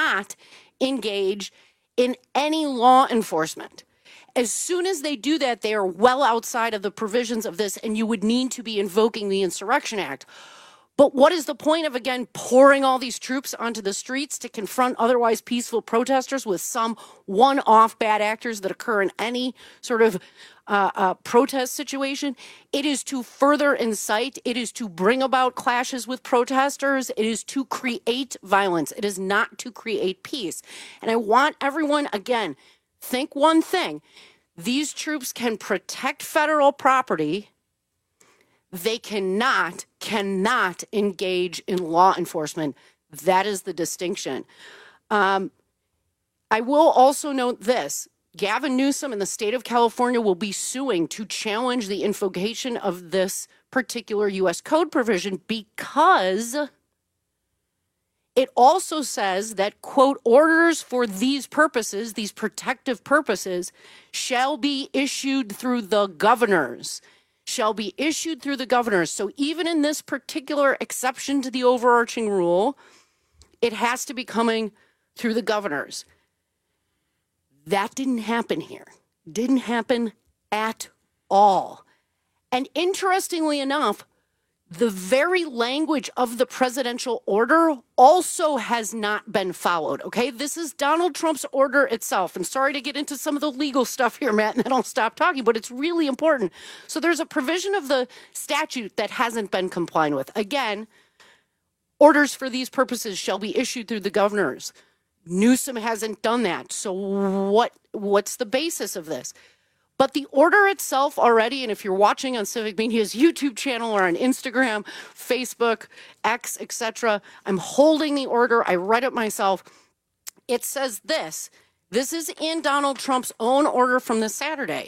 engage in any law enforcement. As soon as they do that, they are well outside of the provisions of this, and you would need to be invoking the Insurrection Act. But what is the point of, again, pouring all these troops onto the streets to confront otherwise peaceful protesters with some one-off bad actors that occur in any sort of protest situation? It is to further incite. It is to bring about clashes with protesters. It is to create violence. It is not to create peace. And I want everyone, again, think one thing. These troops can protect federal property. They cannot engage in law enforcement. That is the distinction. I will also note this. Gavin Newsom in the state of California will be suing to challenge the invocation of this particular U.S. code provision because it also says that, quote, orders for these purposes, these protective purposes, shall be issued through the governors. Shall be issued through the governors. So even in this particular exception to the overarching rule, it has to be coming through the governors. That didn't happen here. Didn't happen at all. And interestingly enough, the very language of the presidential order also has not been followed, okay? This is Donald Trump's order itself. And sorry to get into some of the legal stuff here, Matt, and then I'll stop talking, but it's really important. So there's a provision of the statute that hasn't been complied with. Again, orders for these purposes shall be issued through the governors. Newsom hasn't done that. So what's the basis of this? But the order itself already, and if you're watching on Civic Media's YouTube channel or on Instagram, Facebook, X, etc., I'm holding the order. I read it myself. It says this. This is in Donald Trump's own order from this Saturday.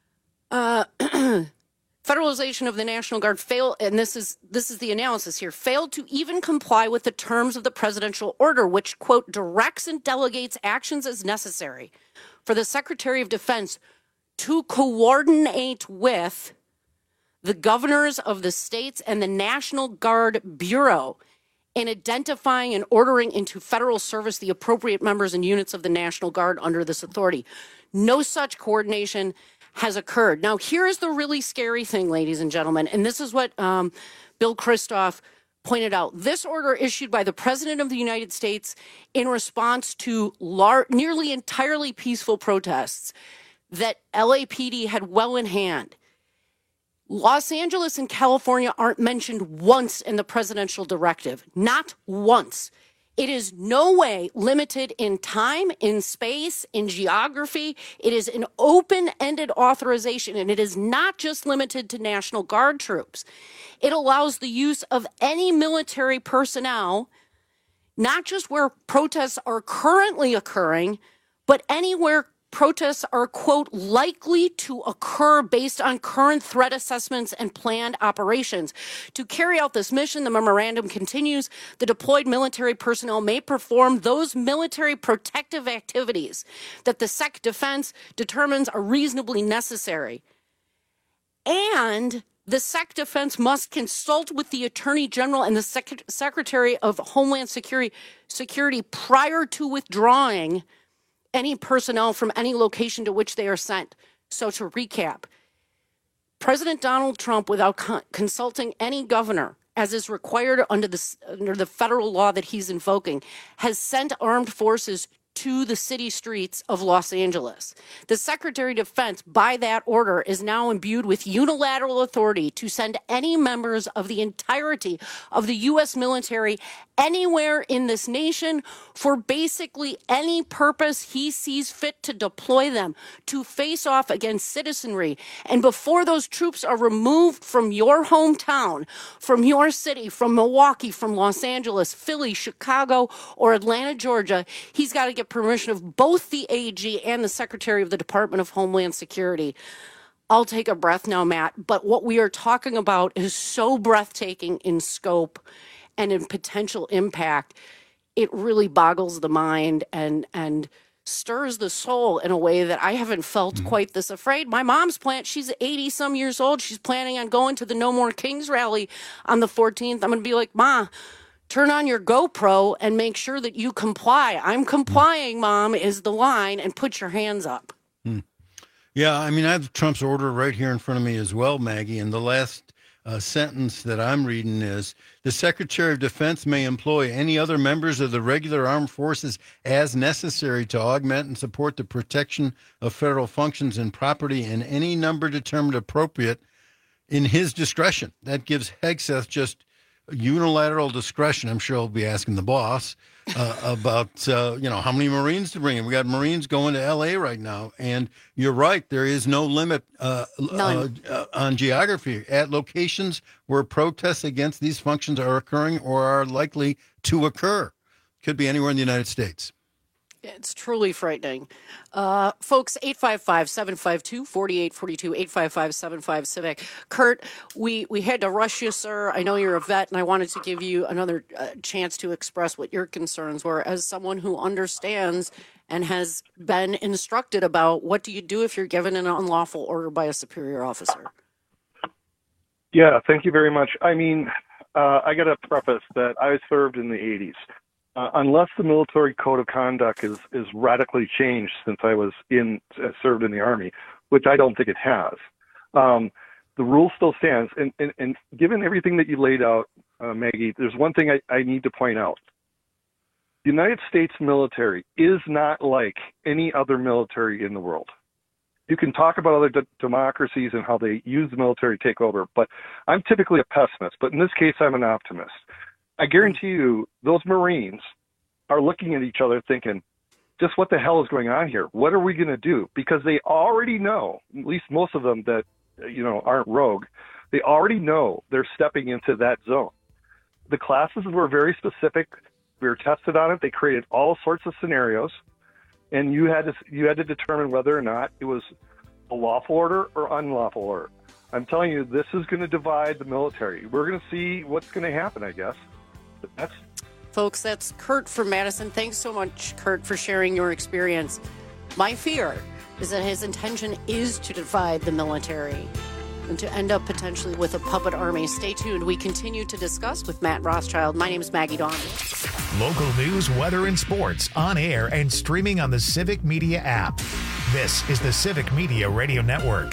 Federalization of the National Guard failed, and this is the analysis here, failed to even comply with the terms of the presidential order, which, quote, directs and delegates actions as necessary for the Secretary of Defense to coordinate with the governors of the states and the National Guard Bureau in identifying and ordering into federal service the appropriate members and units of the National Guard under this authority. No such coordination has occurred. Now, here's the really scary thing, ladies and gentlemen, and this is what Bill Christoff pointed out. This order issued by the President of the United States in response to nearly entirely peaceful protests that LAPD had well in hand. Los Angeles and California aren't mentioned once in the presidential directive, not once. It is no way limited in time, in space, in geography. It is an open-ended authorization, and it is not just limited to National Guard troops. It allows the use of any military personnel, not just where protests are currently occurring, but anywhere protests are, quote, likely to occur based on current threat assessments and planned operations. To carry out this mission, the memorandum continues, the deployed military personnel may perform those military protective activities that the Sec Defense determines are reasonably necessary. And the Sec Defense must consult with the Attorney General and the Secretary of Homeland Security prior to withdrawing any personnel from any location to which they are sent. So to recap, President Donald Trump, without consulting any governor, as is required under the federal law that he's invoking, has sent armed forces to the city streets of Los Angeles. The Secretary of Defense, by that order, is now imbued with unilateral authority to send any members of the entirety of the U.S. military anywhere in this nation for basically any purpose he sees fit to deploy them to face off against citizenry. And before those troops are removed from your hometown, from your city, from Milwaukee, from Los Angeles, Philly, Chicago, or Atlanta, Georgia, he's got to get permission of both the AG and the Secretary of the Department of Homeland Security. I'll take a breath now, Matt, but what we are talking about is so breathtaking in scope and in potential impact. It really boggles the mind and stirs the soul in a way that I haven't felt quite this afraid. My mom's she's 80 some years old. She's planning on going to the No More Kings rally on the 14th. I'm going to be like, Ma, turn on your GoPro and make sure that you comply. I'm complying, Mom, is the line, and put your hands up. Yeah, I mean, I have Trump's order right here in front of me as well, Maggie, and the last sentence that I'm reading is, the Secretary of Defense may employ any other members of the regular armed forces as necessary to augment and support the protection of federal functions and property in any number determined appropriate in his discretion. That gives Hegseth just unilateral discretion. I'm sure he'll be asking the boss about, how many Marines to bring in. We got Marines going to L.A. right now. And you're right, there is no limit on geography. At locations where protests against these functions are occurring or are likely to occur. Could be anywhere in the United States. It's truly frightening. Folks, 855-752-4842, 855-75-CIVIC. Kurt, we had to rush you, sir. I know you're a vet, and I wanted to give you another chance to express what your concerns were as someone who understands and has been instructed about what do you do if you're given an unlawful order by a superior officer. Yeah, thank you very much. I mean, I got to preface that I served in the 80s. Unless the military code of conduct is radically changed since I was served in the Army, which I don't think it has, the rule still stands. And given everything that you laid out, Maggie, there's one thing I need to point out. The United States military is not like any other military in the world. You can talk about other democracies and how they use the military to take over, but I'm typically a pessimist. But in this case, I'm an optimist. I guarantee you those Marines are looking at each other thinking, just what the hell is going on here? What are we going to do? Because they already know, at least most of them that, aren't rogue, they already know they're stepping into that zone. The classes were very specific. We were tested on it. They created all sorts of scenarios, and you had to determine whether or not it was a lawful order or unlawful order. I'm telling you, this is going to divide the military. We're going to see what's going to happen, I guess. But Folks, that's Kurt from Madison. Thanks so much, Kurt, for sharing your experience. My fear is that his intention is to divide the military and to end up potentially with a puppet army. Stay tuned. We continue to discuss with Matt Rothschild. My name is Maggie Dawn. Local news, weather, and sports on air and streaming on the Civic Media app. This is the Civic Media Radio Network.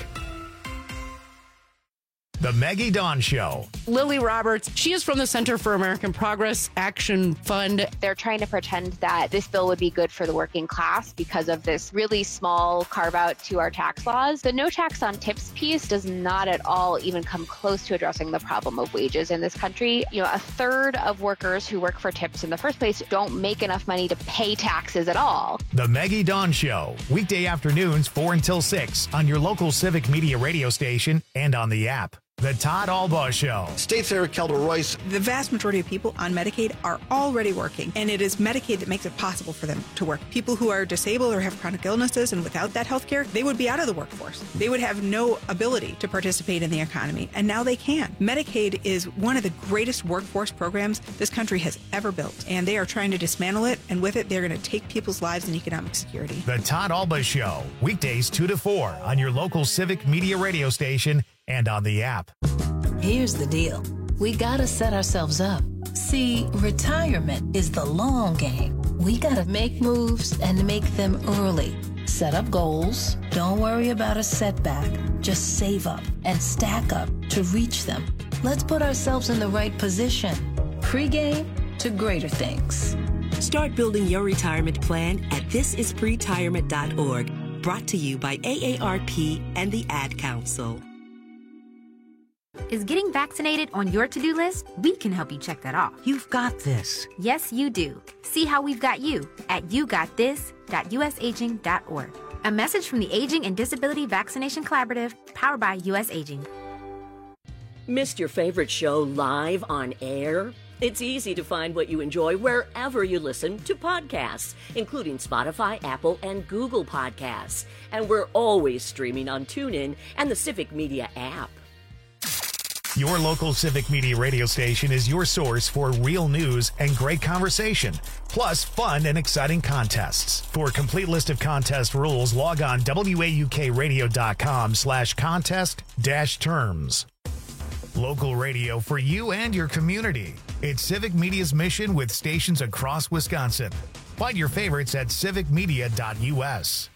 The Maggie Dawn Show. Lily Roberts, she is from the Center for American Progress Action Fund. They're trying to pretend that this bill would be good for the working class because of this really small carve out to our tax laws. The no tax on tips piece does not at all even come close to addressing the problem of wages in this country. A third of workers who work for tips in the first place don't make enough money to pay taxes at all. The Maggie Dawn Show, weekday afternoons 4 until 6 on your local Civic Media radio station and on the app. The Todd Albaugh Show. State Senator Kelda Royce. The vast majority of people on Medicaid are already working, and it is Medicaid that makes it possible for them to work. People who are disabled or have chronic illnesses and without that health care, they would be out of the workforce. They would have no ability to participate in the economy, and now they can. Medicaid is one of the greatest workforce programs this country has ever built, and they are trying to dismantle it, and with it, they're going to take people's lives and economic security. The Todd Albaugh Show, weekdays 2 to 4 on your local Civic Media radio station and on the app. Here's the deal. We gotta set ourselves up. See, retirement is the long game. We gotta make moves and make them early. Set up goals. Don't worry about a setback. Just save up and stack up to reach them. Let's put ourselves in the right position. Pre-game to greater things. Start building your retirement plan at thisispretirement.org. Brought to you by AARP and the Ad Council. Is getting vaccinated on your to-do list? We can help you check that off. You've got this. Yes, you do. See how we've got you at yougotthis.usaging.org. A message from the Aging and Disability Vaccination Collaborative, powered by US Aging. Missed your favorite show live on air? It's easy to find what you enjoy wherever you listen to podcasts, including Spotify, Apple, and Google Podcasts. And we're always streaming on TuneIn and the Civic Media app. Your local Civic Media radio station is your source for real news and great conversation, plus fun and exciting contests. For a complete list of contest rules, log on waukradio.com/contest-terms. Local radio for you and your community. It's Civic Media's mission with stations across Wisconsin. Find your favorites at civicmedia.us.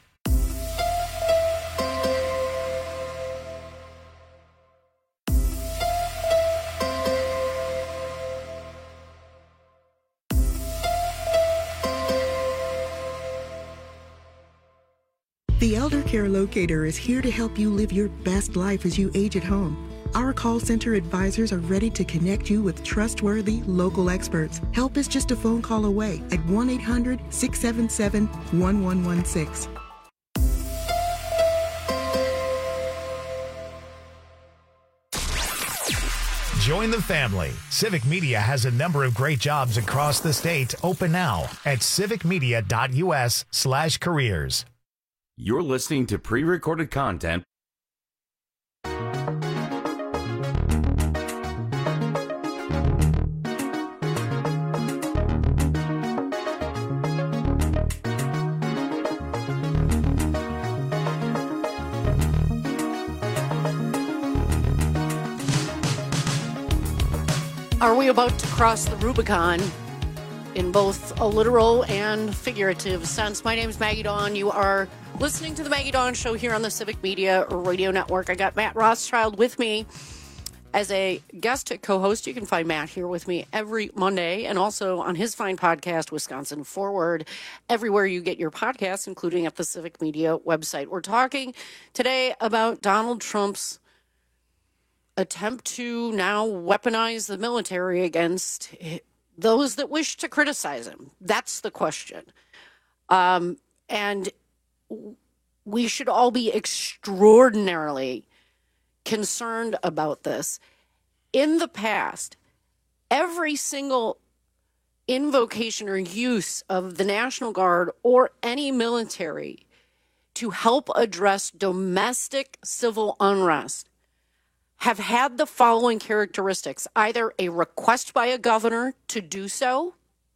The Elder Care Locator is here to help you live your best life as you age at home. Our call center advisors are ready to connect you with trustworthy local experts. Help is just a phone call away at 1-800-677-1116. Join the family. Civic Media has a number of great jobs across the state open now at civicmedia.us/careers. You're listening to pre-recorded content. Are we about to cross the Rubicon in both a literal and figurative sense? My name is Maggie Dawn. You are listening to the Maggie Dawn Show here on the Civic Media Radio Network. I got Matt Rothschild with me as a guest co-host. You can find Matt here with me every Monday and also on his fine podcast, Wisconsin Forward, everywhere you get your podcasts, including at the Civic Media website. We're talking today about Donald Trump's attempt to now weaponize the military against those that wish to criticize him. That's the question. And we should all be extraordinarily concerned about this. In the past, every single invocation or use of the National Guard or any military to help address domestic civil unrest have had the following characteristics: either a request by a governor to do so,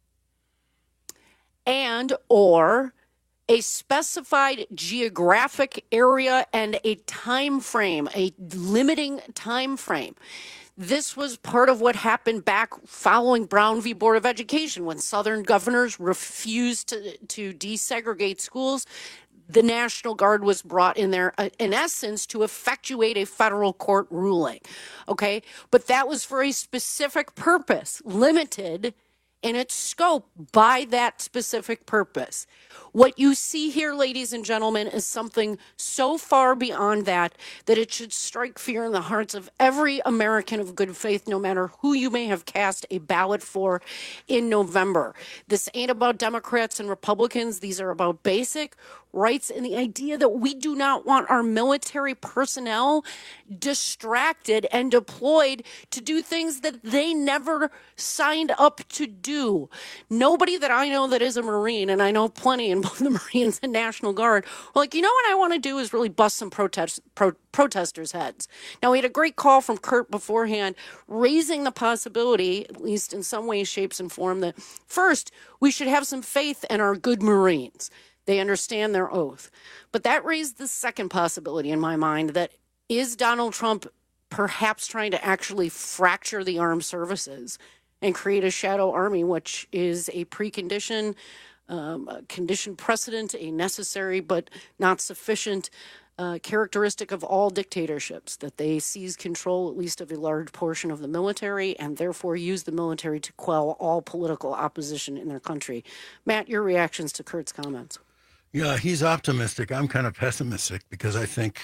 and or a specified geographic area and a time frame, a limiting time frame. This was part of what happened back following Brown v. Board of Education, when Southern governors refused to desegregate schools. The National Guard was brought in there, in essence, to effectuate a federal court ruling. Okay? But that was for a specific purpose, limited in its scope by that specific purpose. What you see here, ladies and gentlemen, is something so far beyond that it should strike fear in the hearts of every American of good faith, no matter who you may have cast a ballot for in November. This ain't about Democrats and Republicans. These are about basic rights and the idea that we do not want our military personnel distracted and deployed to do things that they never signed up to do. Nobody that I know that is a Marine, and I know plenty in both the Marines and National Guard, were like, you know what I want to do is really bust some protesters' heads. Now, we had a great call from Kurt beforehand, raising the possibility, at least in some ways, shapes, and form, that first, we should have some faith in our good Marines. They understand their oath. But that raised the second possibility in my mind, that is Donald Trump perhaps trying to actually fracture the armed services and create a shadow army, which is a precondition, a condition precedent, a necessary but not sufficient characteristic of all dictatorships, that they seize control at least of a large portion of the military and therefore use the military to quell all political opposition in their country. Matt, your reactions to Kurt's comments? Yeah, he's optimistic. I'm kind of pessimistic because I think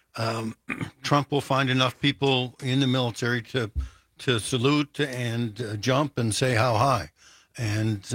Trump will find enough people in the military to salute and jump and say how high. And,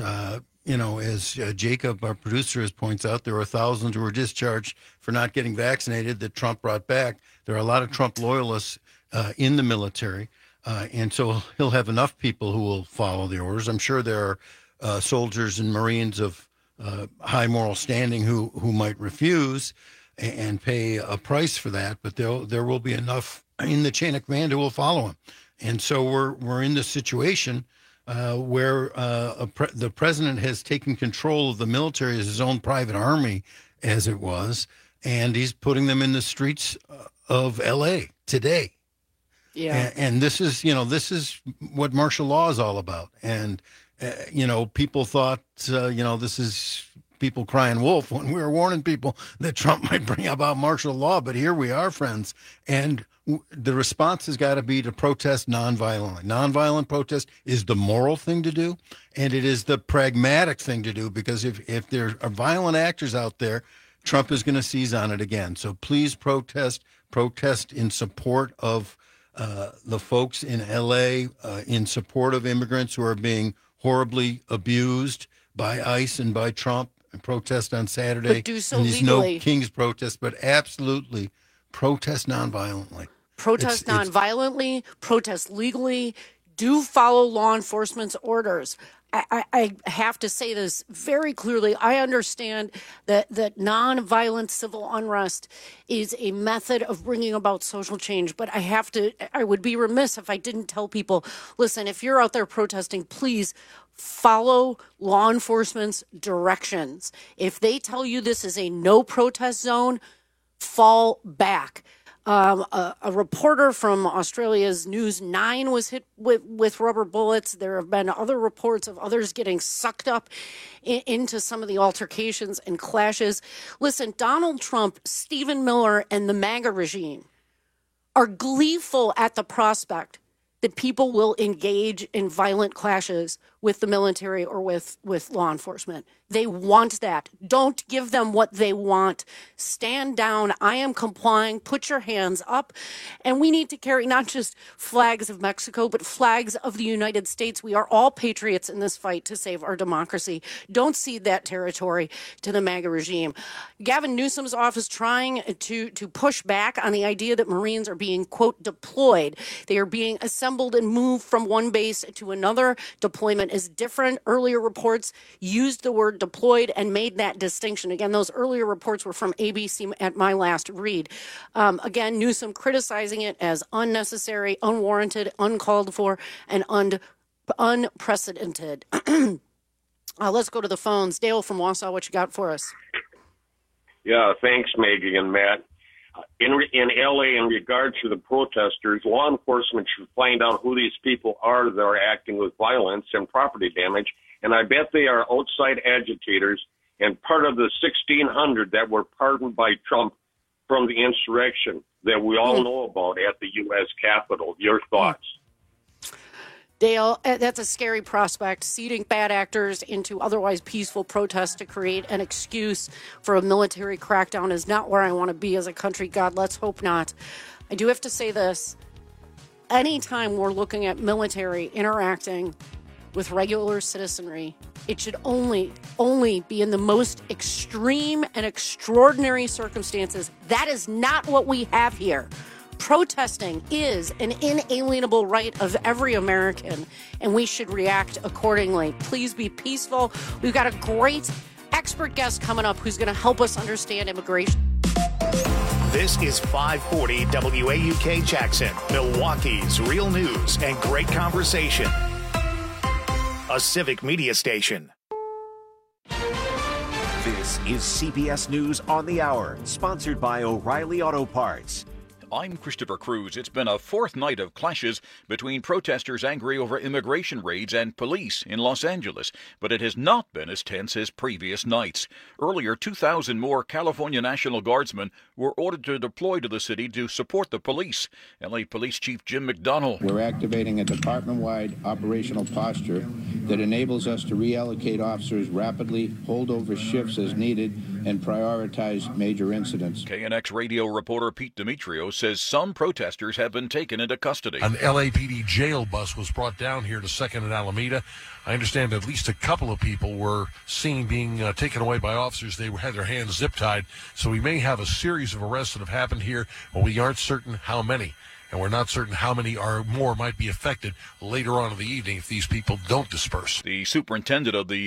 as Jacob, our producer, points out, there are thousands who were discharged for not getting vaccinated that Trump brought back. There are a lot of Trump loyalists in the military. And so he'll have enough people who will follow the orders. I'm sure there are soldiers and Marines of high moral standing who might refuse and pay a price for that, but there will be enough in the chain of command who will follow him. And so we're in this situation where the president has taken control of the military as his own private army, as it was, and he's putting them in the streets of L.A. today. Yeah, and this is what martial law is all about. And people thought, this is people crying wolf when we were warning people that Trump might bring about martial law. But here we are, friends. And the response has got to be to protest nonviolently. Nonviolent protest is the moral thing to do, and it is the pragmatic thing to do, because if there are violent actors out there, Trump is going to seize on it again. So please protest in support of the folks in L.A., in support of immigrants who are being horribly abused by ICE and by Trump, and protest on Saturday. But do so and these legally. No King's protests, but absolutely protest nonviolently. Protest nonviolently, protest legally, do follow law enforcement's orders. I have to say this very clearly. I understand that nonviolent civil unrest is a method of bringing about social change, but I would be remiss if I didn't tell people, listen, if you're out there protesting, please follow law enforcement's directions. If they tell you this is a no protest zone, fall back. A reporter from Australia's News 9 was hit with rubber bullets. There have been other reports of others getting sucked up into some of the altercations and clashes. Listen, Donald Trump, Stephen Miller, and the MAGA regime are gleeful at the prospect that people will engage in violent clashes with the military or with law enforcement. They want that. Don't give them what they want. Stand down. I am complying. Put your hands up. And we need to carry not just flags of Mexico, but flags of the United States. We are all patriots in this fight to save our democracy. Don't cede that territory to the MAGA regime. Gavin Newsom's office trying to push back on the idea that Marines are being, quote, deployed. They are being assembled and moved from one base to another. Deployment is different. Earlier reports used the word deployed and made that distinction. Again, those earlier reports were from ABC at my last read. Again, Newsom criticizing it as unnecessary, unwarranted, uncalled for, and unprecedented. Let's go to the phones. Dale from Wausau, what you got for us? Yeah, thanks, Maggie and Matt. In L.A., in regard to the protesters, law enforcement should find out who these people are that are acting with violence and property damage. And I bet they are outside agitators and part of the 1,600 that were pardoned by Trump from the insurrection that we all know about at the U.S. Capitol. Your thoughts? Dale, that's a scary prospect, seeding bad actors into otherwise peaceful protests to create an excuse for a military crackdown is not where I want to be as a country. God, let's hope not. I do have to say this. Anytime we're looking at military interacting with regular citizenry, it should only be in the most extreme and extraordinary circumstances. That is not what we have here. Protesting is an inalienable right of every American, and we should react accordingly. Please be peaceful. We've got a great expert guest coming up who's going to help us understand immigration. This is 540 WAUK Jackson, Milwaukee's real news and great conversation. A civic media station. This is CBS News on the Hour, sponsored by O'Reilly Auto Parts. I'm Christopher Cruz. It's been a fourth night of clashes between protesters angry over immigration raids and police in Los Angeles, but it has not been as tense as previous nights. Earlier, 2,000 more California National Guardsmen were ordered to deploy to the city to support the police. LA Police Chief Jim McDonnell. We're activating a department-wide operational posture that enables us to reallocate officers rapidly, hold over shifts as needed, and prioritize major incidents. KNX radio reporter Pete Demetriou says some protesters have been taken into custody. An LAPD jail bus was brought down here to 2nd and Alameda. I understand at least a couple of people were seen being taken away by officers. They had their hands zip-tied. So we may have a series of arrests that have happened here, but we aren't certain how many. And we're not certain how many or more might be affected later on in the evening if these people don't disperse. The superintendent of the